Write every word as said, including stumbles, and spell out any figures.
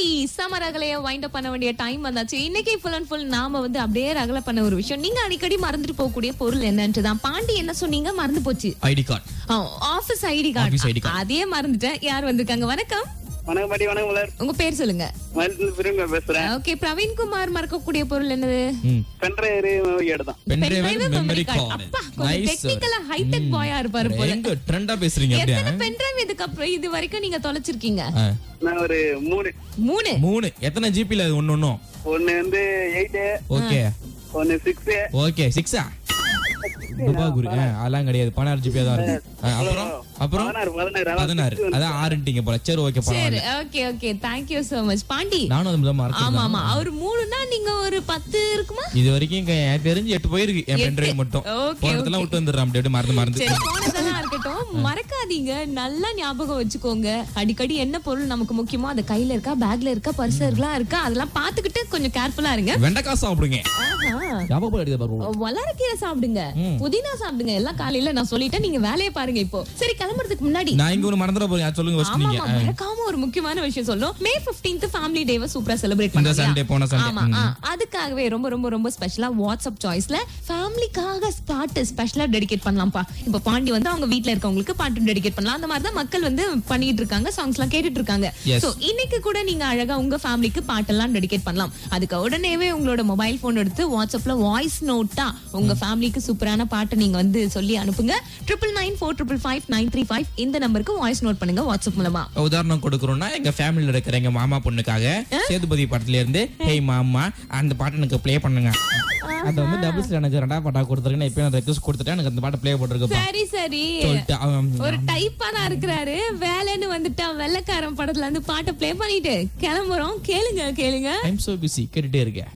சம ரகலைய wind up பண்ண வேண்டிய டைம் வந்தாச்சு. இன்னைக்கு ஃபுல் அண்ட் ஃபுல் நாம வந்து அப்படியே ரகல பண்ண ஒரு விஷயம். நீங்க அடிக்கடி மறந்துட்டு போகக்கூடிய பொருள் என்னன்ட்டு தான். பாண்டி என்ன சொன்னீங்க? மறந்து போச்சு. ID card. Office ID card. அதே மறந்துட்டேன். யார் வந்திருக்காங்க? வணக்கம். வணக்கம் பாட்டி. வணக்கம் மலர். உங்க பேர் சொல்லுங்க. பிரவீன் பேசுறேன். ஓகே, பிரவீன் குமார். மறக்கக்கூடிய பொருள் என்னது? பென்ட்ரைவ் மெமரி தான். Pen drive memory card. அப்பா, கொஞ்சம் டெக்னிக்கலா ஹைடெக் பாயா இருப்பாரு போல. எங்க ட்ரெண்டா பேசுறீங்க அப்படியே? எத்தனை பென்ட்ரைவ் இதுக்கு அப்புறம் இது வரைக்கும் நீங்க தொலைச்சிருக்கீங்க? நான் ஒரு மூணு மூணு மூணு. எத்தனை ஜிபில ஒன்னு ஒன்னு? ஒன்னு வந்து எயிட். ஓகே. ஒன்னு சிக்ஸ். ஓகே, சிக்ஸா? துபாகுரி. அதெல்லாம் கிடையாது, பதினாறு ஜிபி தான் இருக்கு. அப்புறம் அப்புறம் பதினாறு. அதான் ஆறுன்ட்டீங்க போல. சரி, ஓகே, சரி, okay okay. Thank you so much Pandi. நானும் அது தான் மறக்கிறேன். ஆமா ஆமா, அவர் மூணுனா நீங்க ஒரு பத்து இருக்குமா? இது வரைக்கும் எனக்கு தெரிஞ்சு எட்டு போயிருக்கு என் பென்ட்ரைவ் மட்டும். போனதெல்லாம் விட்டு வந்துடுறேன் அப்படியே மறந்து மறந்து. சரி, போனதெல்லாம் இருக்கட்டும், மறக்காதீங்க. நல்லா ஞாபகம் வச்சுக்கோங்க. அடிக்கடி என்ன பொருள் நமக்கு முக்கியமோ அது கையில இருக்கா, பேக்ல இருக்கா, பர்ஸ்ல இருக்கா, அதெல்லாம் பாத்துக்கிட்டு கொஞ்சம் கேர்ஃபுல்லா இருங்க. வெண்டைக்காய் சாப்பிடுங்க. ஞாபகம் எடுத்து பாருங்க. வளரக்கீரை சாப்பிடுங்க, புதினா சாப்பிடுங்க. எல்லாம் காலையில நான் சொல்லிட்டேன். நீங்க வேலையை பாருங்க. இப்போ சரி, கிளம்புறதுக்கு முன்னாடி நான் இங்க ஒன்னு மறந்துட போறேன். சொல்லுங்க ஃபர்ஸ்ட் நீங்க. மறக்காம ஒரு முக்கியமான விஷயம் சொல்லணும். மே பதினைந்து ஃபேமிலி டேவை சூப்பரா செலிப்ரேட் பண்ணலாம். இந்த சண்டே போன சண்டே. ஆமா, அதுக்காகவே ரொம்ப ரொம்ப ரொம்ப ஸ்பெஷலா வாட்ஸ்அப் சாய்ஸ்ல ஃபேமிலிக்காக பாட்டு ஸ்பெஷலா டெடிகேட் பண்ணலாம்ப்பா. இப்போ பாண்டி வந்து அவங்க வீட்ல இருக்கவங்களுக்கு பாட்டு டெடிகேட் பண்ணலாம். அந்த மாதிரி தான் மக்கள் வந்து பண்ணிட்டு இருக்காங்க, சாங்ஸ் எல்லாம் கேட்டுட்டு இருக்காங்க. சோ இன்னைக்கு கூட நீங்க அழகா உங்க ஃபேமிலிக்கு பாட்டெல்லாம் டெடிகேட் பண்ணலாம். அதுக்கு உடனேவே உங்களோட மொபைல் போன் எடுத்து வாட்ஸ்அப்ல வாய்ஸ் நோட்டா உங்க ஃபேமிலிக்கு சூப்பரான பாட்டை நீங்க வந்து சொல்லி அனுப்புங்க. Triple nine four triple five nine three five இந்த நம்பருக்கு வாய்ஸ் நோட் பண்ணுங்க வாட்ஸ்அப் மூலமா. உதாரணம் கொடுக்கறோம்னா, எங்க ஃபேமிலில இருக்கிற எங்க மாமா பொண்ணுக்காக சேதுபதி படத்துல இருந்து ஹேய் மாமா அந்த பாட்டு எனக்கு ப்ளே பண்ணுங்க. அது வந்து டபுள்ஸ்ல எனக்கு ரெண்டா பாட்டா கொடுத்துருக்கேன். இப்போ நான் ரெக்வெஸ்ட் கொடுத்துட்டேன், எனக்கு அந்த பாட்டு ப்ளே போட்டுருக்கேன். சரி சரி, ஒரு டைப்பா தான் இருக்கிறாரு. வேலைன்னு வந்துட்டா வெள்ளக்காரன் படத்துல இருந்து பாட்டை ப்ளே பண்ணிட்டு கிளம்புறோம். கேளுங்க கேளுங்க. ஐம் சோ பிஸி கேட்டுட்டே இருக்கேன்.